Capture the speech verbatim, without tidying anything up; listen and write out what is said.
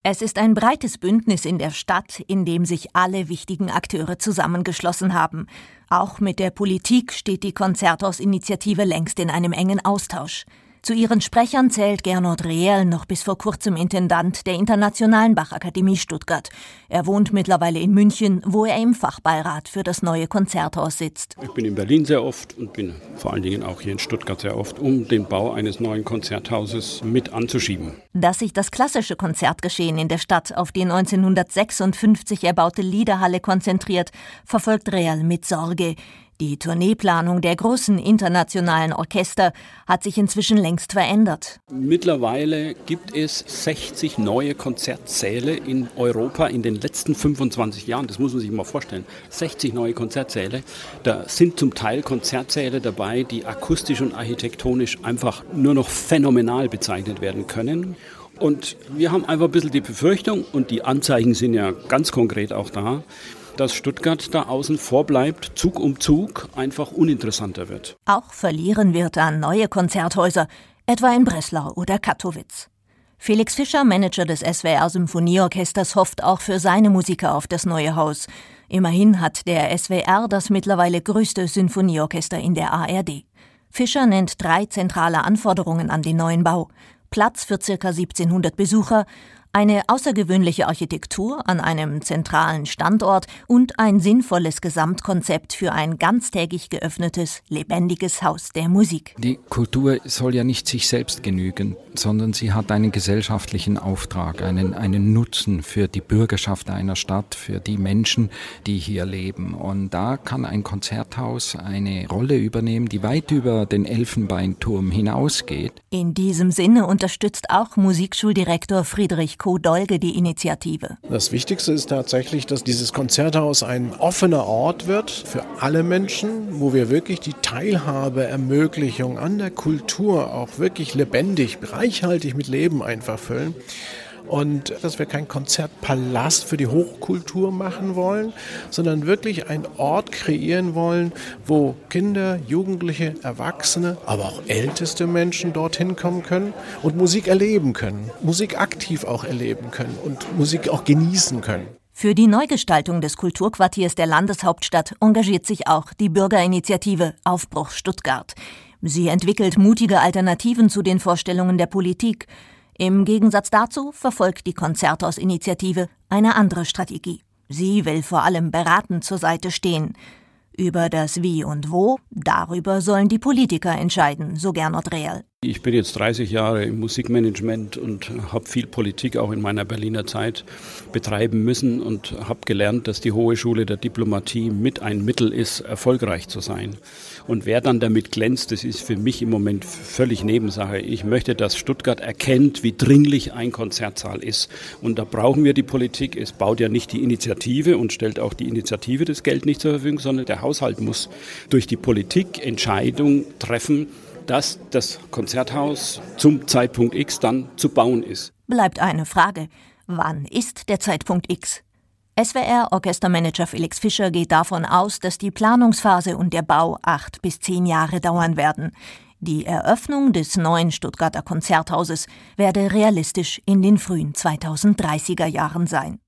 Es ist ein breites Bündnis in der Stadt, in dem sich alle wichtigen Akteure zusammengeschlossen haben. Auch mit der Politik steht die Concertos-Initiative längst in einem engen Austausch. Zu ihren Sprechern zählt Gernot Rehel, noch bis vor kurzem Intendant der Internationalen Bachakademie Stuttgart. Er wohnt mittlerweile in München, wo er im Fachbeirat für das neue Konzerthaus sitzt. Ich bin in Berlin sehr oft und bin vor allen Dingen auch hier in Stuttgart sehr oft, um den Bau eines neuen Konzerthauses mit anzuschieben. Dass sich das klassische Konzertgeschehen in der Stadt auf die neunzehnhundertsechsundfünfzig erbaute Liederhalle konzentriert, verfolgt Rehel mit Sorge. Die Tourneeplanung der großen internationalen Orchester hat sich inzwischen längst verändert. Mittlerweile gibt es sechzig neue Konzertsäle in Europa in den letzten fünfundzwanzig Jahren. Das muss man sich mal vorstellen. sechzig neue Konzertsäle. Da sind zum Teil Konzertsäle dabei, die akustisch und architektonisch einfach nur noch phänomenal bezeichnet werden können. Und wir haben einfach ein bisschen die Befürchtung, und die Anzeichen sind ja ganz konkret auch da, dass Stuttgart da außen vor bleibt, Zug um Zug einfach uninteressanter wird. Auch verlieren wird an neue Konzerthäuser, etwa in Breslau oder Kattowitz. Felix Fischer, Manager des S W R-Symphonieorchesters, hofft auch für seine Musiker auf das neue Haus. Immerhin hat der S W R das mittlerweile größte Sinfonieorchester in der A R D. Fischer nennt drei zentrale Anforderungen an den neuen Bau: Platz für ca. siebzehnhundert Besucher, eine außergewöhnliche Architektur an einem zentralen Standort und ein sinnvolles Gesamtkonzept für ein ganztägig geöffnetes, lebendiges Haus der Musik. Die Kultur soll ja nicht sich selbst genügen, sondern sie hat einen gesellschaftlichen Auftrag, einen, einen Nutzen für die Bürgerschaft einer Stadt, für die Menschen, die hier leben. Und da kann ein Konzerthaus eine Rolle übernehmen, die weit über den Elfenbeinturm hinausgeht. In diesem Sinne unterstützt auch Musikschuldirektor Friedrich Koh-Dolge die Initiative. Das Wichtigste ist tatsächlich, dass dieses Konzerthaus ein offener Ort wird für alle Menschen, wo wir wirklich die Teilhabeermöglichung an der Kultur auch wirklich lebendig, reichhaltig mit Leben einfach füllen. Und dass wir keinen Konzertpalast für die Hochkultur machen wollen, sondern wirklich einen Ort kreieren wollen, wo Kinder, Jugendliche, Erwachsene, aber auch älteste Menschen dorthin kommen können und Musik erleben können, Musik aktiv auch erleben können und Musik auch genießen können. Für die Neugestaltung des Kulturquartiers der Landeshauptstadt engagiert sich auch die Bürgerinitiative Aufbruch Stuttgart. Sie entwickelt mutige Alternativen zu den Vorstellungen der Politik. Im Gegensatz dazu verfolgt die Concertos-Initiative eine andere Strategie. Sie will vor allem beratend zur Seite stehen. Über das Wie und Wo, darüber sollen die Politiker entscheiden, so Gernot Rehel. Ich bin jetzt dreißig Jahre im Musikmanagement und habe viel Politik auch in meiner Berliner Zeit betreiben müssen und habe gelernt, dass die Hohe Schule der Diplomatie mit ein Mittel ist, erfolgreich zu sein. Und wer dann damit glänzt, das ist für mich im Moment völlig Nebensache. Ich möchte, dass Stuttgart erkennt, wie dringlich ein Konzertsaal ist. Und da brauchen wir die Politik. Es baut ja nicht die Initiative und stellt auch die Initiative das Geld nicht zur Verfügung, sondern der Haushalt muss durch die Politik Entscheidung treffen, dass das Konzerthaus zum Zeitpunkt X dann zu bauen ist. Bleibt eine Frage: Wann ist der Zeitpunkt X? S W R-Orchestermanager Felix Fischer geht davon aus, dass die Planungsphase und der Bau acht bis zehn Jahre dauern werden. Die Eröffnung des neuen Stuttgarter Konzerthauses werde realistisch in den frühen zweitausenddreißiger Jahren sein.